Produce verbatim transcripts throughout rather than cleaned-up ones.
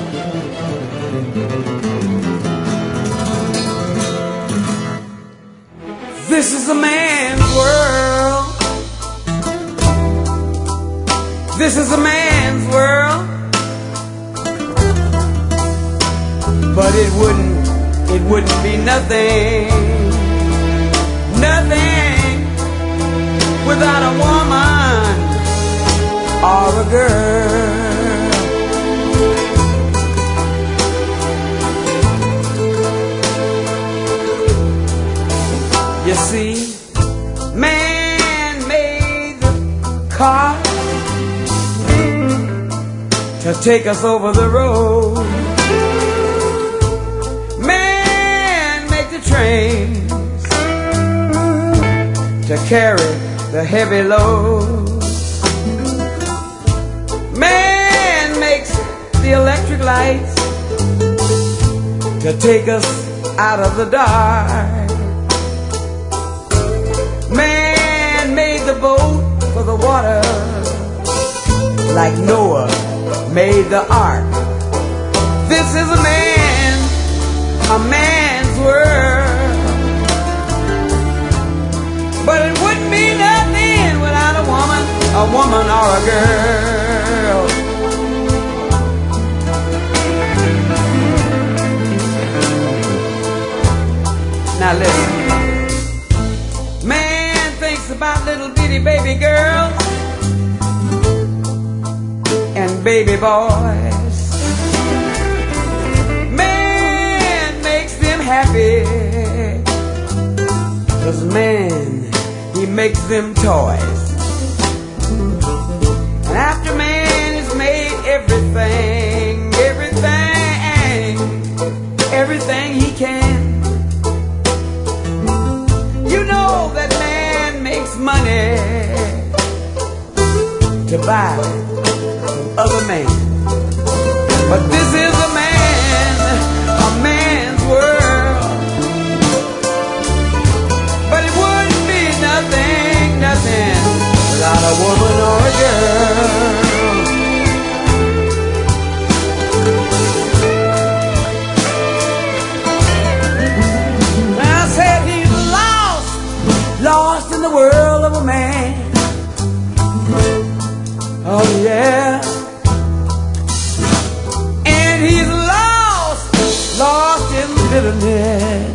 This is a man's world. This is a man's world. But it wouldn't, it wouldn't be nothing, nothing without a woman or a girl. You see, man made the car to take us over the road. Man make the trains to carry the heavy load. Man makes the electric lights to take us out of the dark. Man made the boat for the water, like Noah made the ark. This is a man, a man's world. But it wouldn't be nothing without a woman, a woman or a girl. Now listen. Man thinks about little bitty baby girls and baby boys. Man makes them happy, 'cause man, he makes them toys. And after man has made everything, everything, everything he can, you know that man makes money to buy other man. But this is a man, a man's world. But it wouldn't be nothing, nothing without a woman or a girl. I said he's lost, lost in the world of a man. Oh yeah. He's lost, lost in bitterness.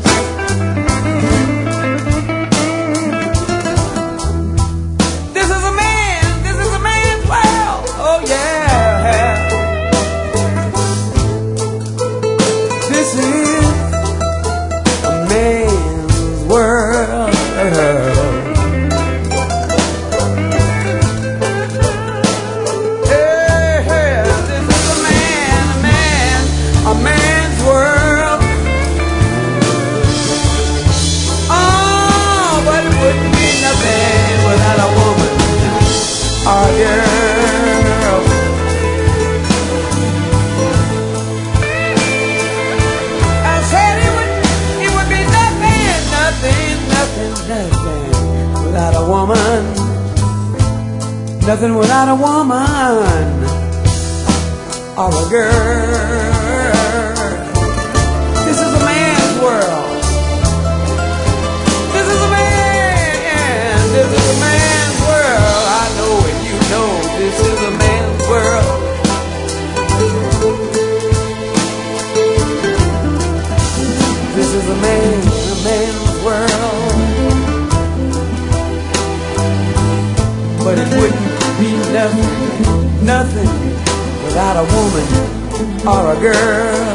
This is a man, this is a man's world. Oh yeah. This is a man's world. A man's world. Oh, but it wouldn't be nothing without a woman or a girl. I said it would, it would be nothing, nothing, nothing, nothing without a woman. Nothing without a woman or a girl. This is a man's world. This is a man. This is a man's world. I know it, you know. This is a man's world. This is a man, a man's world. But it wouldn't be nothing, nothing without a woman or a girl.